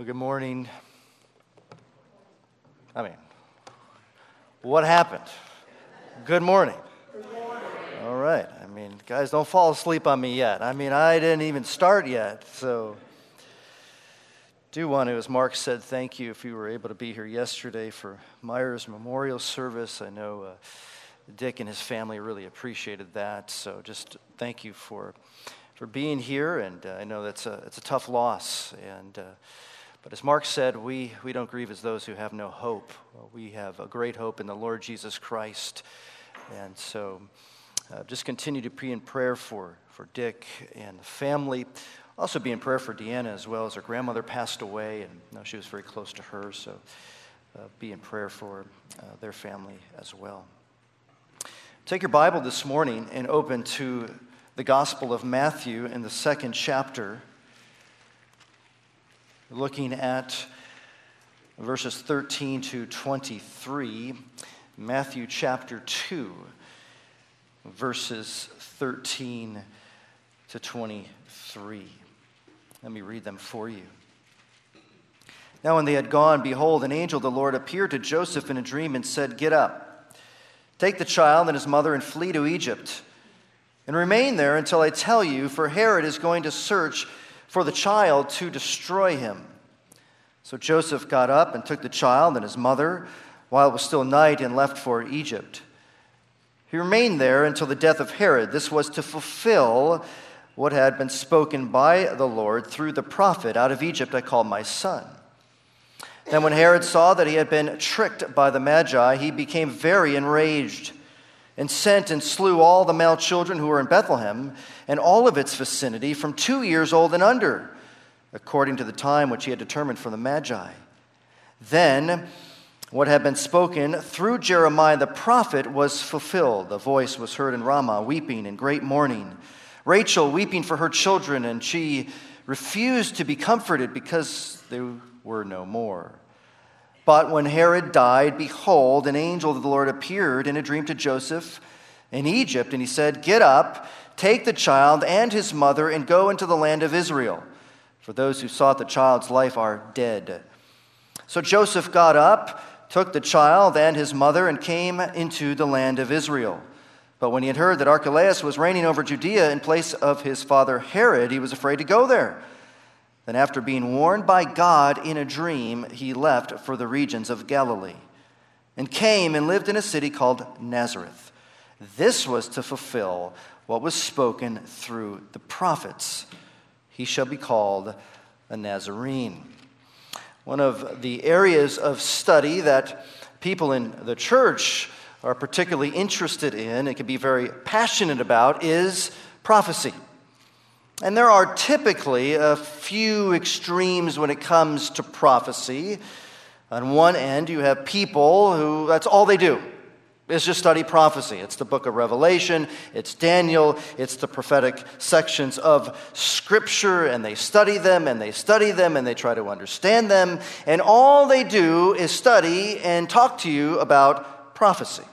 Well, good morning. What happened? Good morning. Good morning. All right. Guys, don't fall asleep on me yet. I didn't even start yet. So, do want to, as Mark said, thank you if you were able to be here yesterday for Myers Memorial Service. I know Dick and his family really appreciated that. So, just thank you for being here. And I know it's a tough loss. But as Mark said, we don't grieve as those who have no hope. We have a great hope in the Lord Jesus Christ. And so just continue to be in prayer for Dick and the family. Also be in prayer for Deanna as well, as her grandmother passed away, and she was very close to her. So be in prayer for their family as well. Take your Bible this morning and open to the Gospel of Matthew in the 2nd chapter. Looking at verses 13 to 23, Matthew chapter 2, verses 13 to 23. Let me read them for you. Now when they had gone, behold, an angel of the Lord appeared to Joseph in a dream and said, "Get up, take the child and his mother and flee to Egypt, and remain there until I tell you, for Herod is going to search for the child to destroy him." So Joseph got up and took the child and his mother while it was still night and left for Egypt. He remained there until the death of Herod. This was to fulfill what had been spoken by the Lord through the prophet, "Out of Egypt I called my son." Then when Herod saw that he had been tricked by the Magi, he became very enraged and sent and slew all the male children who were in Bethlehem and all of its vicinity from 2 years old and under, according to the time which he had determined for the Magi. Then what had been spoken through Jeremiah the prophet was fulfilled. The voice was heard in Ramah, weeping in great mourning, Rachel weeping for her children, and she refused to be comforted because they were no more. But when Herod died, behold, an angel of the Lord appeared in a dream to Joseph in Egypt, and he said, "Get up, take the child and his mother, and go into the land of Israel, for those who sought the child's life are dead." So Joseph got up, took the child and his mother, and came into the land of Israel. But when he had heard that Archelaus was reigning over Judea in place of his father Herod, he was afraid to go there. Then after being warned by God in a dream, he left for the regions of Galilee, and came and lived in a city called Nazareth. This was to fulfill what was spoken through the prophets: "He shall be called a Nazarene." One of the areas of study that people in the church are particularly interested in and can be very passionate about is prophecy. And there are typically a few extremes when it comes to prophecy. On one end, you have people who, that's all they do, is just study prophecy. It's the book of Revelation, it's Daniel, it's the prophetic sections of Scripture, and they study them, and they study them, and they try to understand them, and all they do is study and talk to you about prophecy.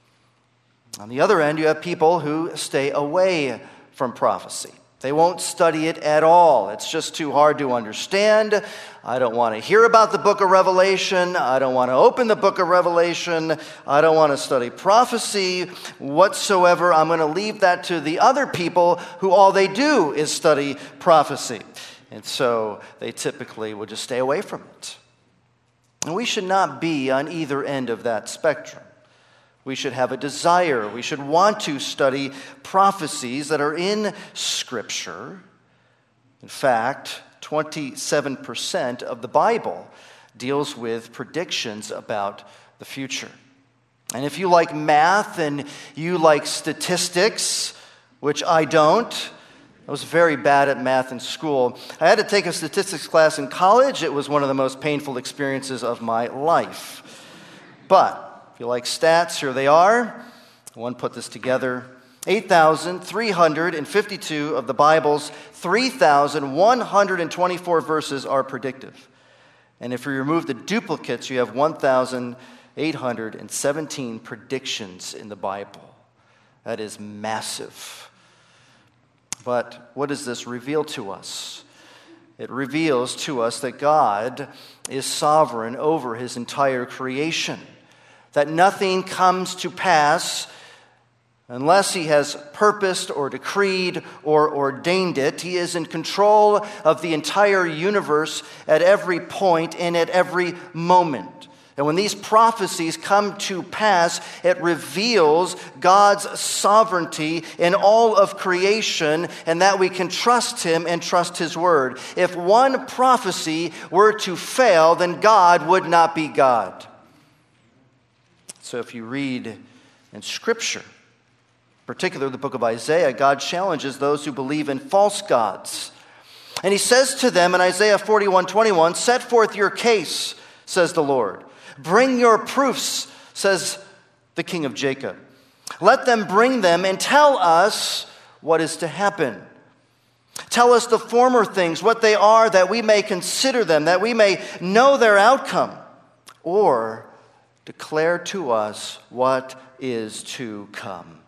On the other end, you have people who stay away from prophecy. They won't study it at all. It's just too hard to understand. I don't want to hear about the book of Revelation. I don't want to open the book of Revelation. I don't want to study prophecy whatsoever. I'm going to leave that to the other people who all they do is study prophecy. And so they typically will just stay away from it. And we should not be on either end of that spectrum. We should have a desire. We should want to study prophecies that are in Scripture. In fact, 27% of the Bible deals with predictions about the future. And if you like math and you like statistics, which I don't, I was very bad at math in school. I had to take a statistics class in college. It was one of the most painful experiences of my life. But if you like stats, here they are. One put this together. 8,352 of the Bible's 3,124 verses are predictive. And if you remove the duplicates, you have 1,817 predictions in the Bible. That is massive. But what does this reveal to us? It reveals to us that God is sovereign over his entire creation, that nothing comes to pass unless he has purposed or decreed or ordained it. He is in control of the entire universe at every point and at every moment. And when these prophecies come to pass, it reveals God's sovereignty in all of creation, and that we can trust him and trust his word. If one prophecy were to fail, then God would not be God. So if you read in Scripture, particularly the book of Isaiah, God challenges those who believe in false gods. And he says to them in Isaiah 41:21, "Set forth your case, says the Lord. Bring your proofs, says the King of Jacob. Let them bring them and tell us what is to happen. Tell us the former things, what they are, that we may consider them, that we may know their outcome. Or declare to us what is to come.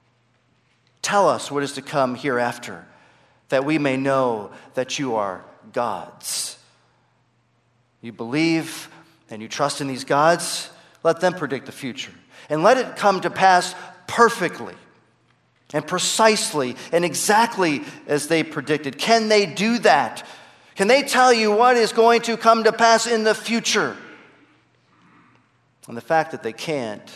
Tell us what is to come hereafter, that we may know that you are gods." You believe and you trust in these gods, let them predict the future. And let it come to pass perfectly and precisely and exactly as they predicted. Can they do that? Can they tell you what is going to come to pass in the future? And the fact that they can't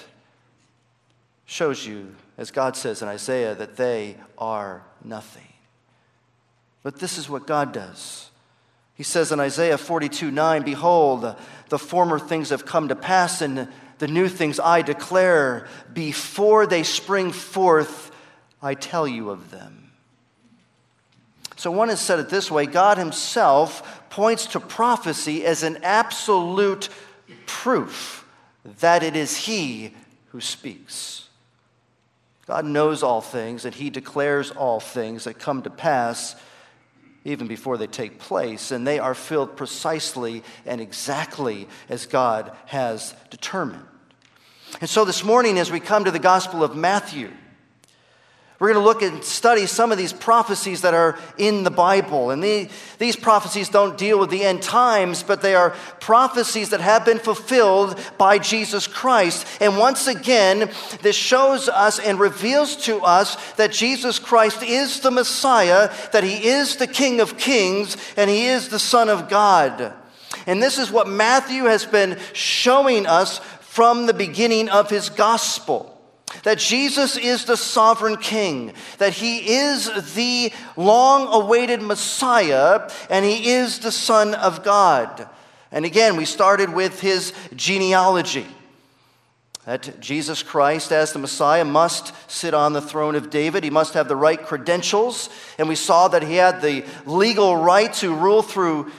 shows you, as God says in Isaiah, that they are nothing. But this is what God does. He says in Isaiah 42:9, "Behold, the former things have come to pass, and the new things I declare. Before they spring forth, I tell you of them." So one has said it this way: God himself points to prophecy as an absolute proof that it is he who speaks. God knows all things, and he declares all things that come to pass even before they take place, and they are filled precisely and exactly as God has determined. And so this morning, as we come to the Gospel of Matthew, we're going to look and study some of these prophecies that are in the Bible. And these prophecies don't deal with the end times, but they are prophecies that have been fulfilled by Jesus Christ. And once again, this shows us and reveals to us that Jesus Christ is the Messiah, that he is the King of Kings, and he is the Son of God. And this is what Matthew has been showing us from the beginning of his gospel. That Jesus is the sovereign king, that he is the long-awaited Messiah, and he is the Son of God. And again, we started with his genealogy. That Jesus Christ, as the Messiah, must sit on the throne of David. He must have the right credentials. And we saw that he had the legal right to rule through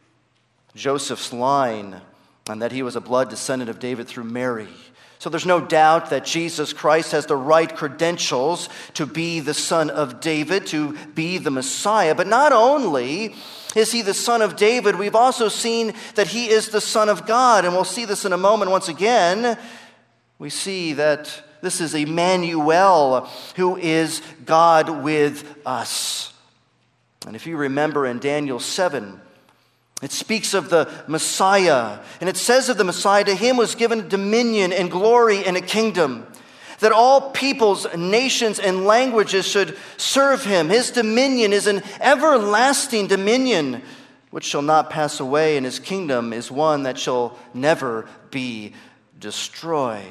Joseph's line, and that he was a blood descendant of David through Mary. So there's no doubt that Jesus Christ has the right credentials to be the Son of David, to be the Messiah. But not only is he the Son of David, we've also seen that he is the Son of God. And we'll see this in a moment once again. We see that this is Emmanuel, who is God with us. And if you remember in Daniel 7, it speaks of the Messiah, and it says of the Messiah, to him was given dominion and glory and a kingdom, that all peoples, nations, and languages should serve him. His dominion is an everlasting dominion which shall not pass away, and his kingdom is one that shall never be destroyed.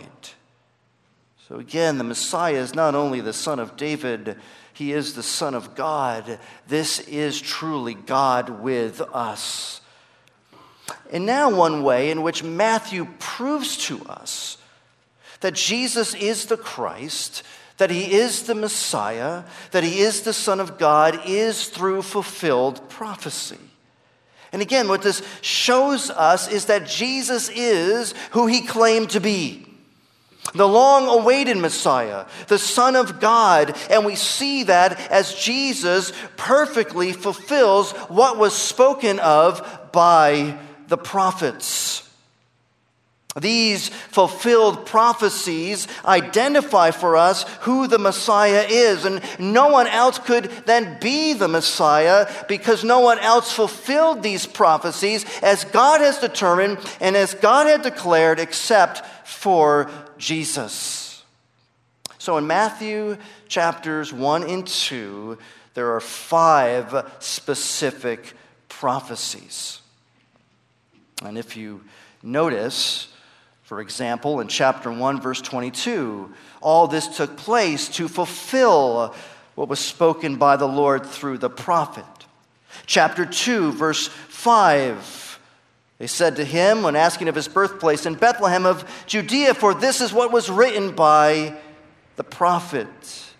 So again, the Messiah is not only the Son of David, he is the Son of God. This is truly God with us. And now one way in which Matthew proves to us that Jesus is the Christ, that he is the Messiah, that he is the Son of God, is through fulfilled prophecy. And again, what this shows us is that Jesus is who he claimed to be. The long-awaited Messiah, the Son of God, and we see that as Jesus perfectly fulfills what was spoken of by the prophets. These fulfilled prophecies identify for us who the Messiah is, and no one else could then be the Messiah because no one else fulfilled these prophecies as God has determined and as God had declared except for Jesus. So in Matthew chapters 1 and 2, there are 5 specific prophecies. And if you notice, for example, in chapter 1, verse 22, all this took place to fulfill what was spoken by the Lord through the prophet. Chapter 2, verse 5, they said to him, when asking of his birthplace, in Bethlehem of Judea, for this is what was written by the prophet.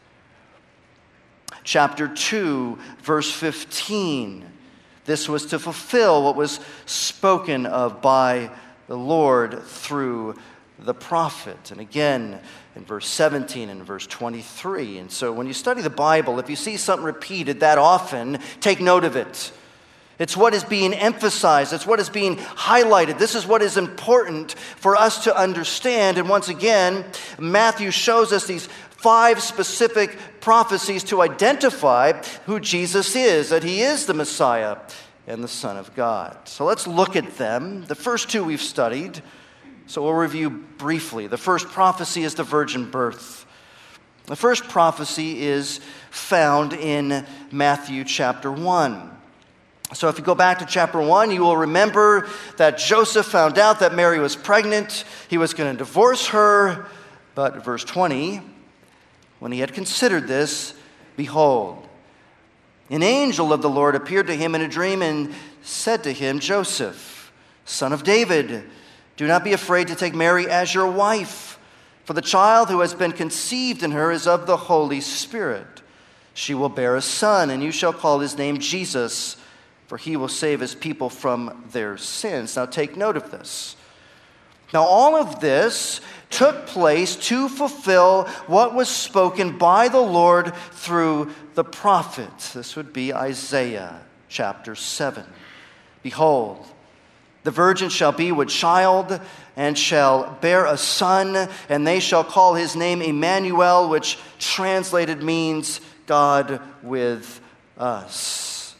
Chapter 2, verse 15, this was to fulfill what was spoken of by the Lord through the prophet. And again, in verse 17 and verse 23. And so when you study the Bible, if you see something repeated that often, take note of it. It's what is being emphasized. It's what is being highlighted. This is what is important for us to understand. And once again, Matthew shows us these 5 specific prophecies to identify who Jesus is, that he is the Messiah and the Son of God. So let's look at them. The first 2 we've studied, so we'll review briefly. The first prophecy is the virgin birth. The first prophecy is found in Matthew chapter 1. So if you go back to chapter 1, you will remember that Joseph found out that Mary was pregnant. He was going to divorce her. But verse 20, when he had considered this, behold, an angel of the Lord appeared to him in a dream and said to him, Joseph, son of David, do not be afraid to take Mary as your wife, for the child who has been conceived in her is of the Holy Spirit. She will bear a son, and you shall call his name Jesus, for he will save his people from their sins. Now take note of this. Now all of this took place to fulfill what was spoken by the Lord through the prophet. This would be Isaiah chapter 7. Behold, the virgin shall be with child and shall bear a son, and they shall call his name Emmanuel, which translated means God with us.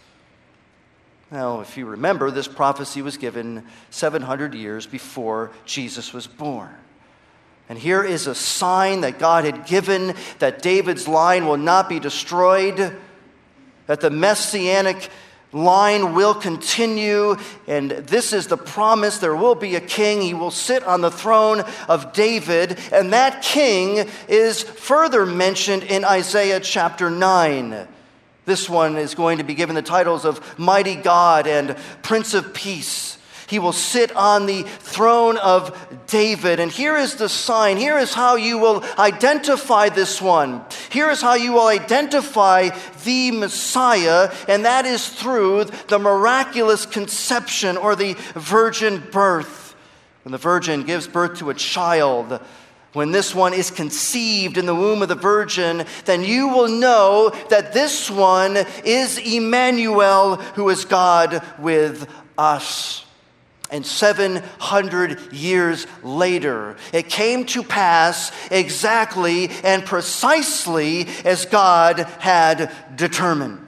Now, if you remember, this prophecy was given 700 years before Jesus was born. And here is a sign that God had given that David's line will not be destroyed, that the messianic line will continue, and this is the promise. There will be a king. He will sit on the throne of David, and that king is further mentioned in Isaiah chapter 9. This one is going to be given the titles of Mighty God and Prince of Peace. He will sit on the throne of David. And here is the sign. Here is how you will identify this one. Here is how you will identify the Messiah, and that is through the miraculous conception or the virgin birth. When the virgin gives birth to a child, when this one is conceived in the womb of the virgin, then you will know that this one is Emmanuel, who is God with us. And 700 years later, it came to pass exactly and precisely as God had determined.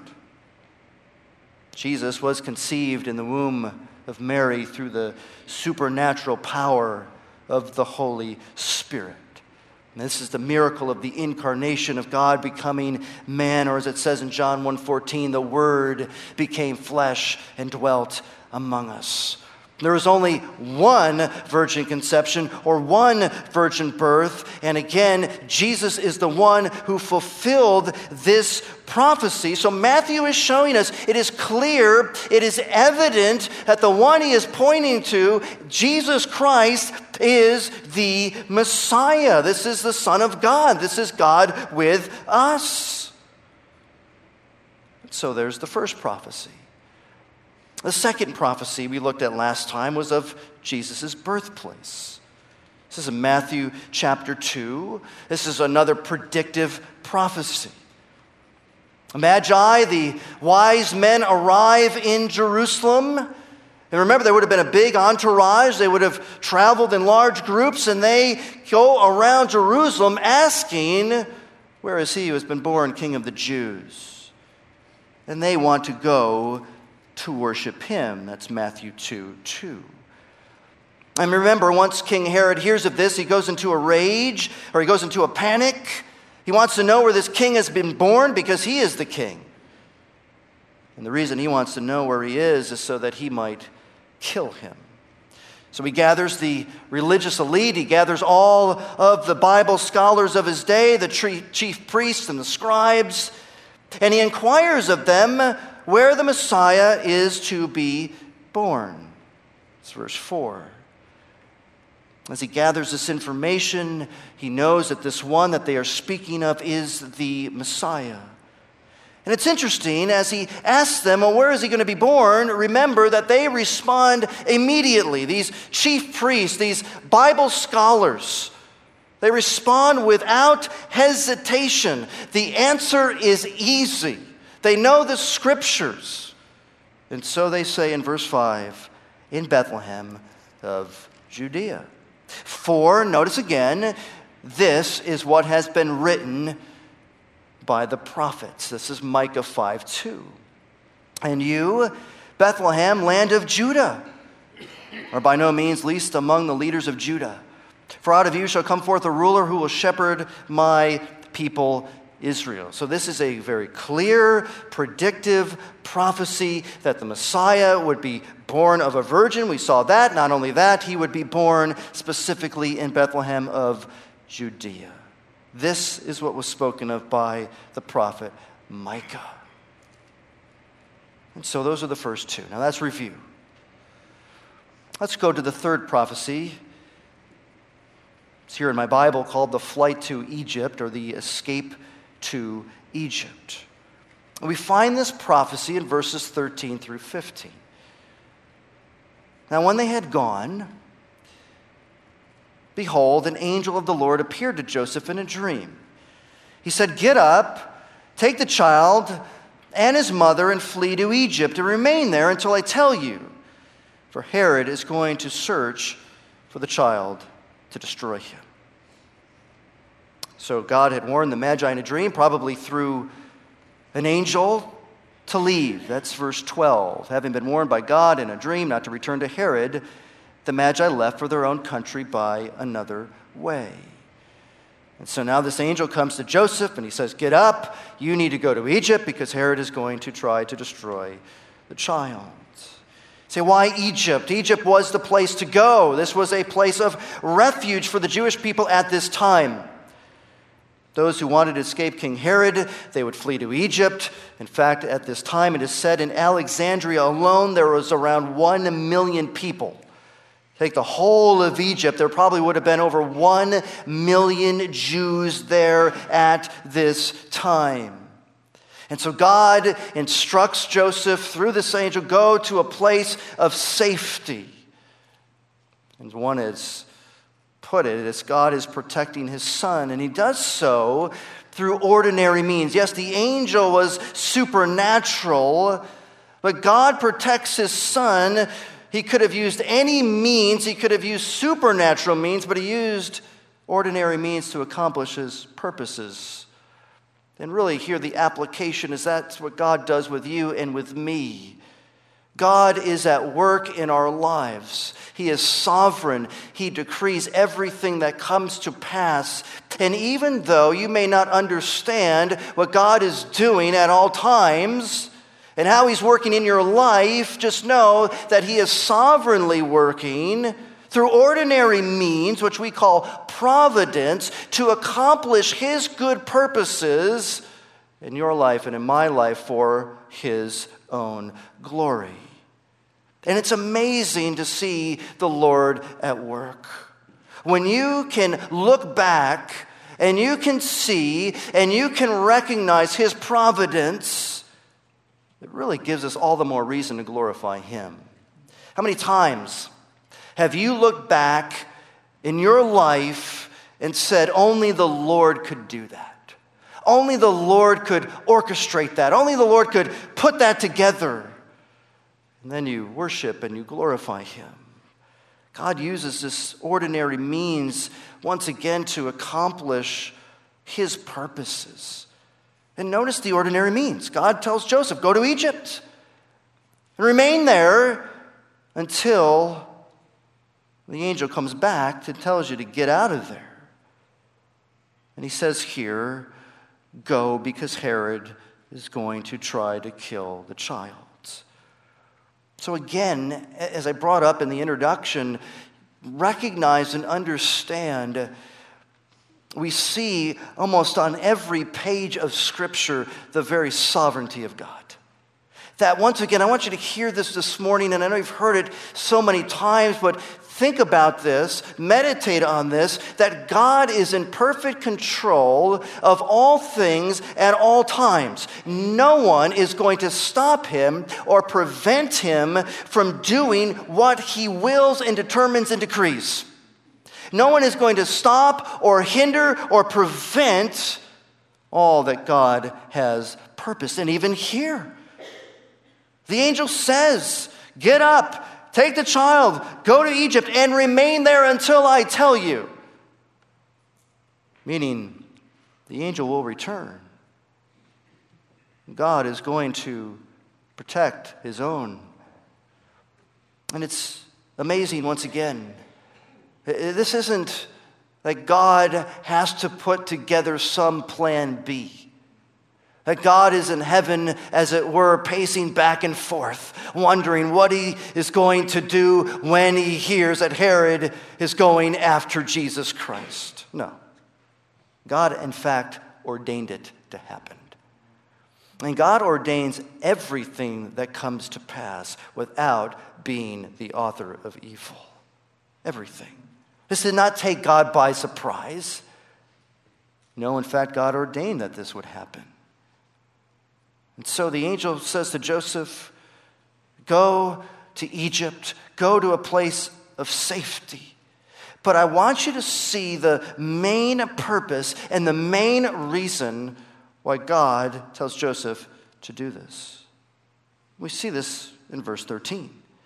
Jesus was conceived in the womb of Mary through the supernatural power of the Holy Spirit. And this is the miracle of the incarnation of God becoming man, or as it says in John 1:14, the Word became flesh and dwelt among us. There is only one virgin conception or one virgin birth. And again, Jesus is the one who fulfilled this prophecy. So Matthew is showing us, it is clear, it is evident that the one he is pointing to, Jesus Christ, is the Messiah. This is the Son of God. This is God with us. So there's the first prophecy. The second prophecy we looked at last time was of Jesus' birthplace. This is in Matthew chapter 2. This is another predictive prophecy. Magi, the wise men, arrive in Jerusalem, And remember, there would have been a big entourage. They would have traveled in large groups, and they go around Jerusalem asking, where is he who has been born King of the Jews? And they want to go to worship him. That's Matthew 2:2. And remember, once King Herod hears of this, he goes into a rage, or he goes into a panic. He wants to know where this king has been born because he is the king. And the reason he wants to know where he is so that he might kill him. So he gathers the religious elite. He gathers all of the Bible scholars of his day, the chief priests and the scribes, and he inquires of them where the Messiah is to be born. It's verse 4. As he gathers this information, he knows that this one that they are speaking of is the Messiah. And it's interesting, as he asks them, well, where is he going to be born? Remember that they respond immediately. These chief priests, these Bible scholars, they respond without hesitation. The answer is easy. They know the scriptures. And so they say in verse 5, in Bethlehem of Judea. For, notice again, this is what has been written by the prophets. This is Micah 5:2. And you, Bethlehem, land of Judah, are by no means least among the leaders of Judah. For out of you shall come forth a ruler who will shepherd my people Israel. So this is a very clear, predictive prophecy that the Messiah would be born of a virgin. We saw that. Not only that, he would be born specifically in Bethlehem of Judea. This is what was spoken of by the prophet Micah. And so those are the first two. Now let's review. Let's go to the third prophecy. It's here in my Bible called the flight to Egypt, or the escape to Egypt. We find this prophecy in verses 13 through 15. Now when they had gone, behold, an angel of the Lord appeared to Joseph in a dream. He said, get up, take the child and his mother and flee to Egypt and remain there until I tell you. For Herod is going to search for the child to destroy him. So God had warned the Magi in a dream, probably through an angel, to leave. That's verse 12. Having been warned by God in a dream not to return to Herod, the Magi left for their own country by another way. And so now this angel comes to Joseph and he says, get up, you need to go to Egypt because Herod is going to try to destroy the child. Say, why Egypt? Egypt was the place to go. This was a place of refuge for the Jewish people at this time. Those who wanted to escape King Herod, they would flee to Egypt. In fact, at this time, it is said in Alexandria alone, there was around 1 million people. Take the whole of Egypt, there probably would have been over 1 million Jews there at this time. And so God instructs Joseph through this angel, go to a place of safety. And one has put it as God is protecting his son, and he does so through ordinary means. Yes, the angel was supernatural, but God protects his son. He could have used any means, he could have used supernatural means, but he used ordinary means to accomplish his purposes. And really here the application is that's what God does with you and with me. God is at work in our lives. He is sovereign. He decrees everything that comes to pass. And even though you may not understand what God is doing at all times and how he's working in your life, just know that he is sovereignly working through ordinary means, which we call providence, to accomplish his good purposes in your life and in my life for his own glory. And it's amazing to see the Lord at work. When you can look back and you can see and you can recognize his providence, it really gives us all the more reason to glorify him. How many times have you looked back in your life and said, only the Lord could do that? Only the Lord could orchestrate that. Only the Lord could put that together. And then you worship and you glorify him. God uses this ordinary means once again to accomplish his purposes. And notice the ordinary means. God tells Joseph, go to Egypt and remain there until the angel comes back and tells you to get out of there. And he says here, go because Herod is going to try to kill the child. So again, as I brought up in the introduction, recognize and understand, we see almost on every page of Scripture the very sovereignty of God. That once again, I want you to hear this morning, and I know you've heard it so many times, but think about this, meditate on this, that God is in perfect control of all things at all times. No one is going to stop him or prevent him from doing what he wills and determines and decrees. No one is going to stop or hinder or prevent all that God has purposed. And even here, the angel says, get up. Take the child, go to Egypt, and remain there until I tell you. Meaning, the angel will return. God is going to protect his own. And it's amazing once again. This isn't like God has to put together some plan B. That God is in heaven, as it were, pacing back and forth, wondering what he is going to do when he hears that Herod is going after Jesus Christ. No. God, in fact, ordained it to happen. And God ordains everything that comes to pass without being the author of evil. Everything. This did not take God by surprise. No, in fact, God ordained that this would happen. And so the angel says to Joseph, go to Egypt, go to a place of safety. But I want you to see the main purpose and the main reason why God tells Joseph to do this. We see this in verse 13.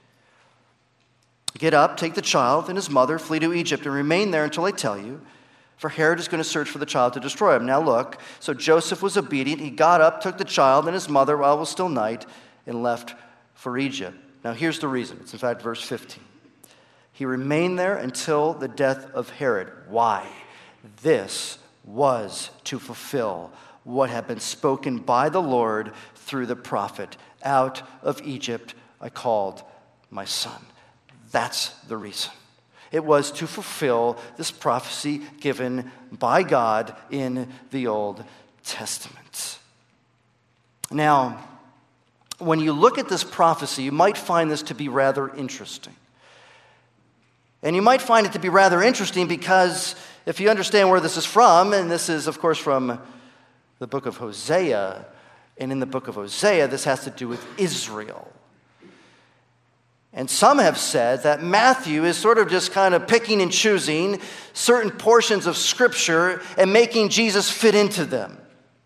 Get up, take the child and his mother, flee to Egypt, and remain there until I tell you. For Herod is going to search for the child to destroy him. Now look, so Joseph was obedient. He got up, took the child and his mother while it was still night, and left for Egypt. Now here's the reason. It's in fact verse 15. He remained there until the death of Herod. Why? This was to fulfill what had been spoken by the Lord through the prophet. Out of Egypt I called my son. That's the reason. It was to fulfill this prophecy given by God in the Old Testament. Now, when you look at this prophecy, you might find this to be rather interesting. And you might find it to be rather interesting because if you understand where this is from, and this is, of course, from the book of Hosea, and in the book of Hosea, this has to do with Israel. And some have said that Matthew is sort of just kind of picking and choosing certain portions of Scripture and making Jesus fit into them.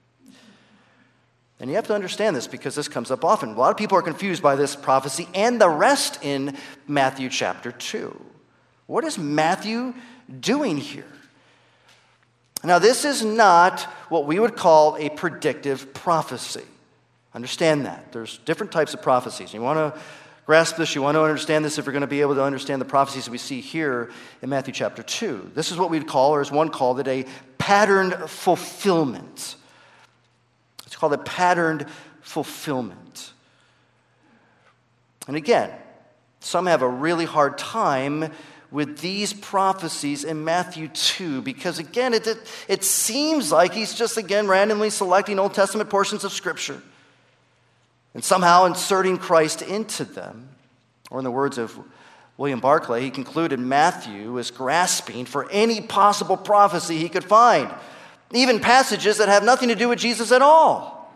And you have to understand this because this comes up often. A lot of people are confused by this prophecy and the rest in Matthew chapter 2. What is Matthew doing here? Now, this is not what we would call a predictive prophecy. Understand that. There's different types of prophecies. You want to grasp this, you want to understand this if you're going to be able to understand the prophecies that we see here in Matthew chapter 2. This is what we'd call, or as one called it, a patterned fulfillment. It's called a patterned fulfillment. And again, some have a really hard time with these prophecies in Matthew 2 because, again, it seems like he's just, again, randomly selecting Old Testament portions of Scripture and somehow inserting Christ into them. Or in the words of William Barclay, he concluded Matthew was grasping for any possible prophecy he could find, even passages that have nothing to do with Jesus at all.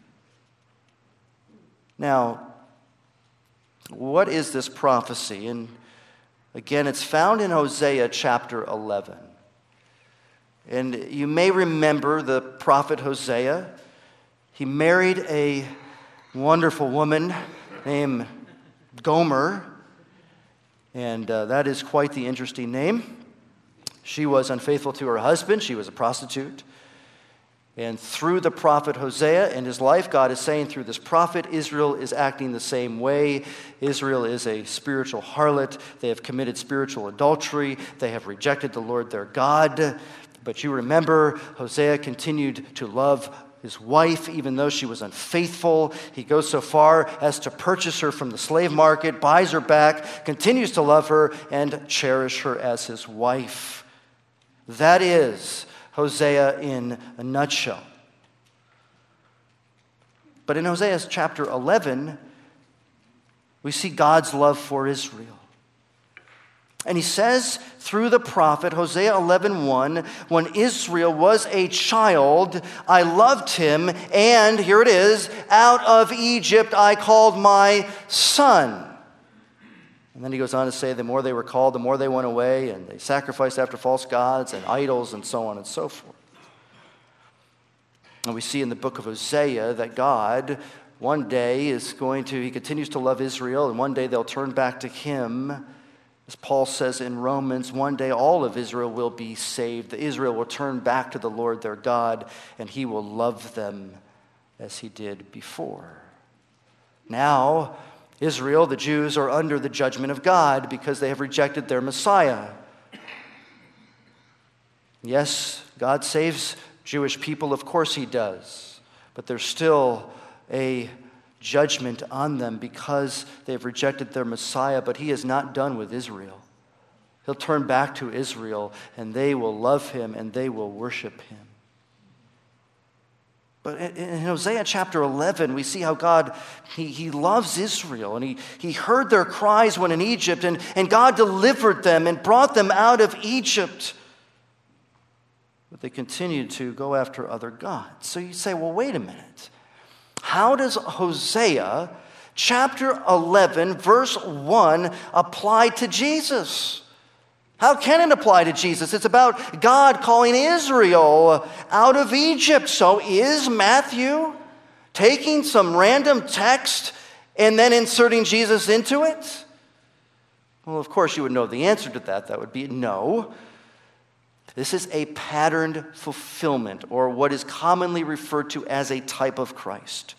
Now, what is this prophecy? And again, it's found in Hosea chapter 11. And you may remember the prophet Hosea. He married a wonderful woman named Gomer, and that is quite the interesting name. She was unfaithful to her husband. She was a prostitute. And through the prophet Hosea and his life, God is saying through this prophet, Israel is acting the same way. Israel is a spiritual harlot. They have committed spiritual adultery. They have rejected the Lord their God. But you remember, Hosea continued to love his wife, even though she was unfaithful. He goes so far as to purchase her from the slave market, buys her back, continues to love her, and cherish her as his wife. That is Hosea in a nutshell. But in Hosea chapter 11, we see God's love for Israel. And he says through the prophet, Hosea 11:1, when Israel was a child, I loved him, and here it is, out of Egypt I called my son. And then he goes on to say, the more they were called, the more they went away, and they sacrificed after false gods and idols and so on and so forth. And we see in the book of Hosea that God one day he continues to love Israel, and one day they'll turn back to him. As Paul says in Romans, one day all of Israel will be saved. Israel will turn back to the Lord their God, and he will love them as he did before. Now, Israel, the Jews, are under the judgment of God because they have rejected their Messiah. Yes, God saves Jewish people, of course he does. But there's still a judgment on them because they've rejected their Messiah. But he is not done with Israel. He'll turn back to Israel, and they will love him, and they will worship him. But in Hosea chapter 11, we see how God, he loves Israel, and he heard their cries when in Egypt, and God delivered them and brought them out of Egypt. But they continued to go after other gods. So you say, well, wait a minute. How does Hosea chapter 11, verse 1 apply to Jesus? How can it apply to Jesus? It's about God calling Israel out of Egypt. So is Matthew taking some random text and then inserting Jesus into it? Well, of course you would know the answer to that. That would be no. This is a patterned fulfillment, or what is commonly referred to as a type of Christ.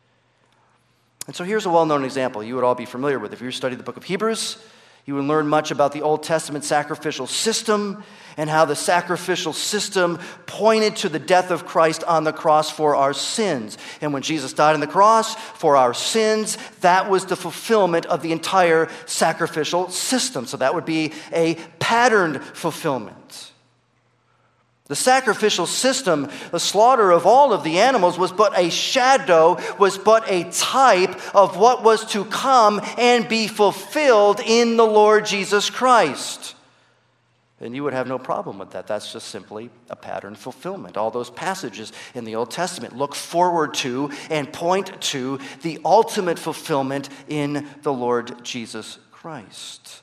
And so here's a well-known example you would all be familiar with. If you study the book of Hebrews, you would learn much about the Old Testament sacrificial system and how the sacrificial system pointed to the death of Christ on the cross for our sins. And when Jesus died on the cross for our sins, that was the fulfillment of the entire sacrificial system. So that would be a patterned fulfillment. The sacrificial system, the slaughter of all of the animals, was but a shadow, was but a type of what was to come and be fulfilled in the Lord Jesus Christ. And you would have no problem with that. That's just simply a pattern fulfillment. All those passages in the Old Testament look forward to and point to the ultimate fulfillment in the Lord Jesus Christ.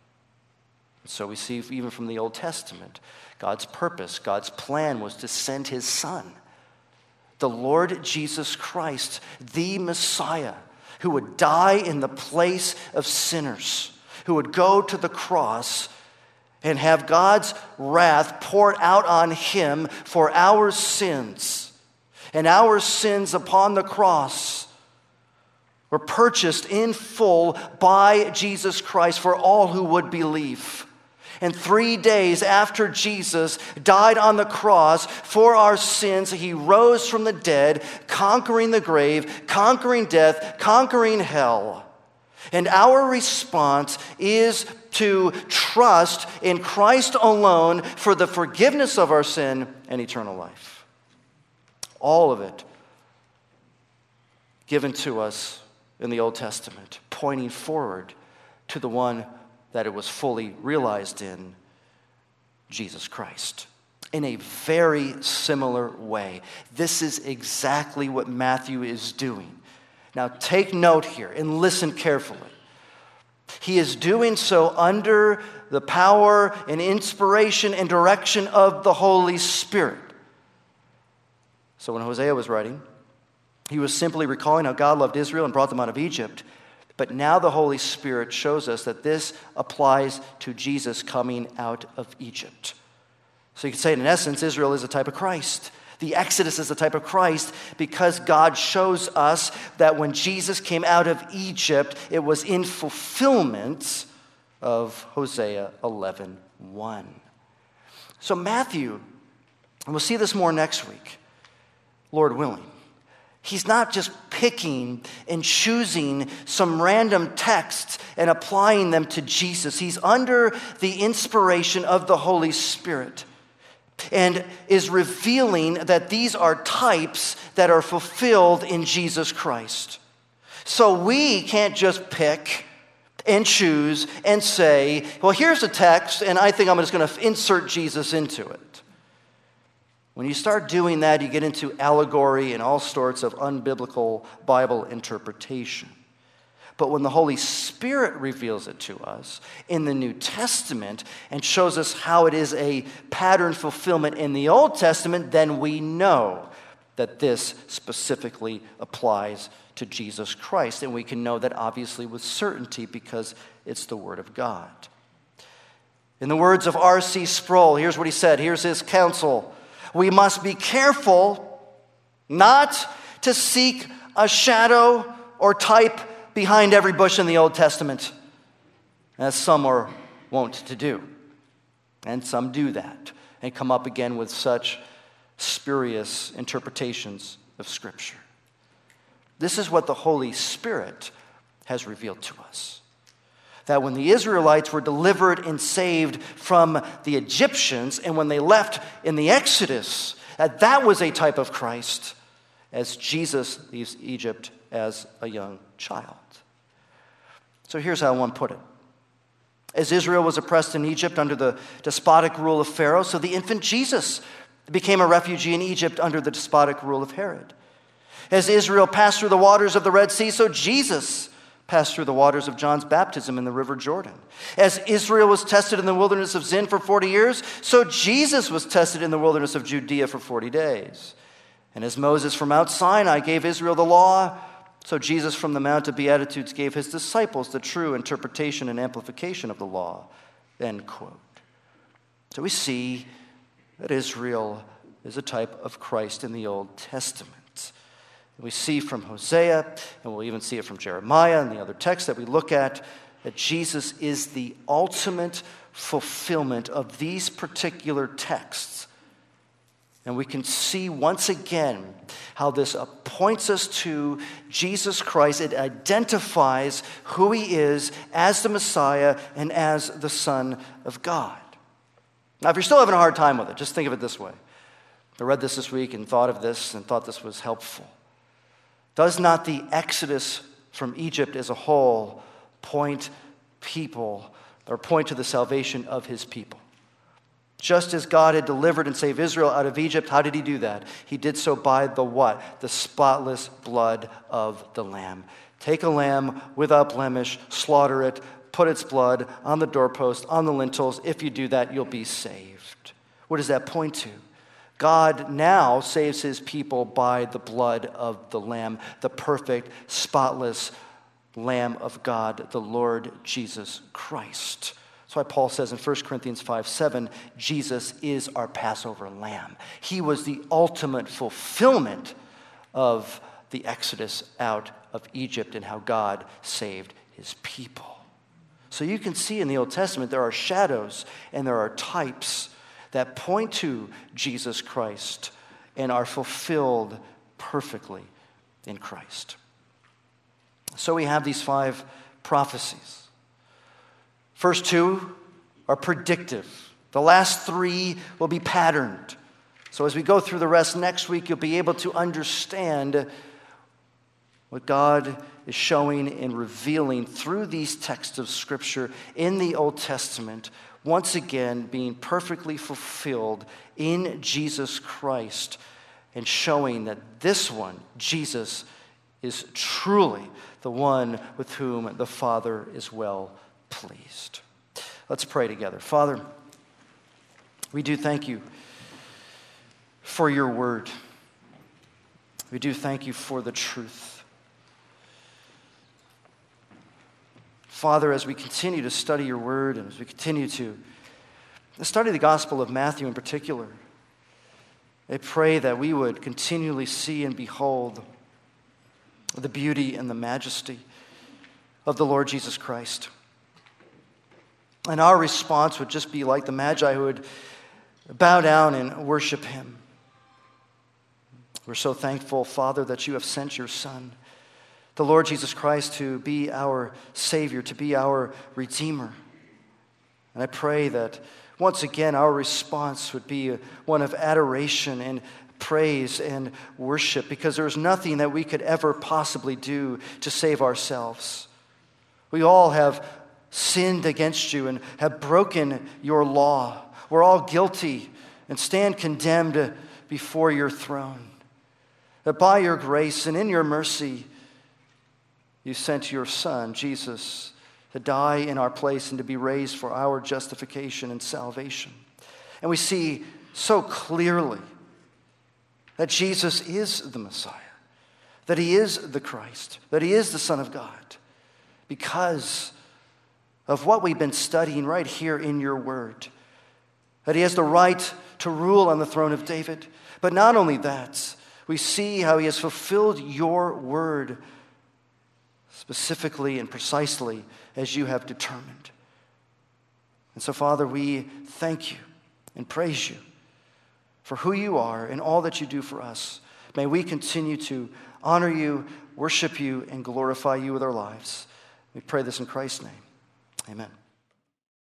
So we see even from the Old Testament, God's purpose, God's plan was to send his Son, the Lord Jesus Christ, the Messiah, who would die in the place of sinners, who would go to the cross and have God's wrath poured out on him for our sins. And our sins upon the cross were purchased in full by Jesus Christ for all who would believe. And 3 days after Jesus died on the cross for our sins, he rose from the dead, conquering the grave, conquering death, conquering hell. And our response is to trust in Christ alone for the forgiveness of our sin and eternal life. All of it given to us in the Old Testament, pointing forward to the one that it was fully realized in, Jesus Christ. In a very similar way. This is exactly what Matthew is doing. Now take note here and listen carefully. He is doing so under the power and inspiration and direction of the Holy Spirit. So when Hosea was writing, he was simply recalling how God loved Israel and brought them out of Egypt. But now the Holy Spirit shows us that this applies to Jesus coming out of Egypt. So you could say, in essence, Israel is a type of Christ. The Exodus is a type of Christ because God shows us that when Jesus came out of Egypt, it was in fulfillment of Hosea 11:1. So Matthew, and we'll see this more next week, Lord willing, he's not just picking and choosing some random texts and applying them to Jesus. He's under the inspiration of the Holy Spirit and is revealing that these are types that are fulfilled in Jesus Christ. So we can't just pick and choose and say, well, here's a text, and I think I'm just going to insert Jesus into it. When you start doing that, you get into allegory and all sorts of unbiblical Bible interpretation. But when the Holy Spirit reveals it to us in the New Testament and shows us how it is a pattern fulfillment in the Old Testament, then we know that this specifically applies to Jesus Christ. And we can know that obviously with certainty because it's the Word of God. In the words of R.C. Sproul, here's what he said. Here's his counsel. We must be careful not to seek a shadow or type behind every bush in the Old Testament, as some are wont to do. And some do that and come up again with such spurious interpretations of Scripture. This is what the Holy Spirit has revealed to us. That when the Israelites were delivered and saved from the Egyptians, and when they left in the Exodus, that was a type of Christ, as Jesus leaves Egypt as a young child. So here's how one put it. As Israel was oppressed in Egypt under the despotic rule of Pharaoh, so the infant Jesus became a refugee in Egypt under the despotic rule of Herod. As Israel passed through the waters of the Red Sea, so Jesus passed through the waters of John's baptism in the river Jordan. As Israel was tested in the wilderness of Zin for 40 years, so Jesus was tested in the wilderness of Judea for 40 days. And as Moses from Mount Sinai gave Israel the law, so Jesus from the Mount of Beatitudes gave his disciples the true interpretation and amplification of the law. End quote. So we see that Israel is a type of Christ in the Old Testament. We see from Hosea, and we'll even see it from Jeremiah and the other texts that we look at, that Jesus is the ultimate fulfillment of these particular texts. And we can see once again how this points us to Jesus Christ. It identifies who he is as the Messiah and as the Son of God. Now, if you're still having a hard time with it, just think of it this way. I read this week and thought of this and thought this was helpful. Does not the Exodus from Egypt as a whole point to the salvation of his people? Just as God had delivered and saved Israel out of Egypt, how did he do that? He did so by the what? The spotless blood of the Lamb. Take a lamb without blemish, slaughter it, put its blood on the doorpost, on the lintels. If you do that, you'll be saved. What does that point to? God now saves his people by the blood of the Lamb, the perfect, spotless Lamb of God, the Lord Jesus Christ. That's why Paul says in 1 Corinthians 5:7, Jesus is our Passover lamb. He was the ultimate fulfillment of the Exodus out of Egypt and how God saved his people. So you can see in the Old Testament there are shadows and there are types that point to Jesus Christ and are fulfilled perfectly in Christ. So we have these 5 prophecies. First 2 are predictive. The last 3 will be patterned. So as we go through the rest next week, you'll be able to understand what God is showing and revealing through these texts of Scripture in the Old Testament, once again being perfectly fulfilled in Jesus Christ and showing that this one, Jesus, is truly the one with whom the Father is well pleased. Let's pray together. Father, we do thank you for your word. We do thank you for the truth. Father, as we continue to study your word and as we continue to study the Gospel of Matthew in particular, I pray that we would continually see and behold the beauty and the majesty of the Lord Jesus Christ. And our response would just be like the Magi who would bow down and worship him. We're so thankful, Father, that you have sent your Son, the Lord Jesus Christ, to be our Savior, to be our Redeemer. And I pray that once again our response would be one of adoration and praise and worship, because there's nothing that we could ever possibly do to save ourselves. We all have sinned against you and have broken your law. We're all guilty and stand condemned before your throne. That by your grace and in your mercy, you sent your Son, Jesus, to die in our place and to be raised for our justification and salvation. And we see so clearly that Jesus is the Messiah, that he is the Christ, that he is the Son of God, because of what we've been studying right here in your word, that he has the right to rule on the throne of David. But not only that, we see how he has fulfilled your word specifically and precisely as you have determined. And so, Father, we thank you and praise you for who you are and all that you do for us. May we continue to honor you, worship you, and glorify you with our lives. We pray this in Christ's name. Amen.